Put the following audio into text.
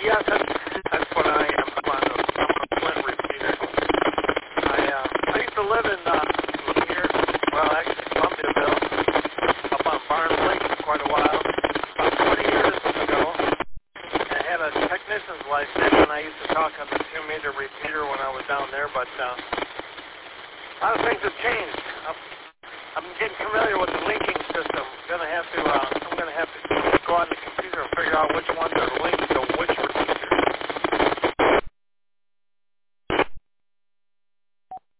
Yes, that's what I am. I'm a Flint repeater. I used to live in here, well, actually Columbiaville, up on Barnes Lake for quite a while. About 20 years ago, I had a technician's license, and I used to talk on the 2-meter repeater when I was down there, but a lot of things have changed. I'm getting familiar with the linking system. I'm gonna have to go on the computer and figure out which ones are